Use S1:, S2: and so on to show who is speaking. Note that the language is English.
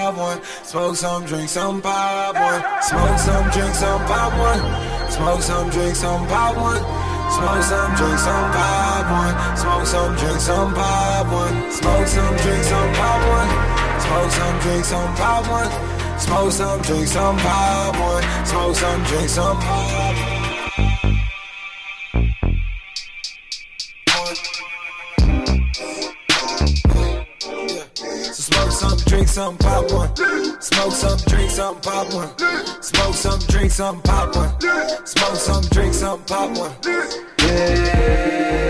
S1: pop one. Smoke some, drink some, pop one. Smoke some, drink some, pop one. Smoke some, drink some, pop one. Smoke some, drink some, pop one. Smoke some, drink some, pop one. Smoke some, drink some, pop one. Smoke some, drink some, pop one. Smoke some, drink some, pop one. Smoke some, drink some, pop one. Smoke some, drink some, pop one. Smoke some, drink some, pop one. Smoke some, drink some, pop one. Smoke some, drink some, pop one. Yeah.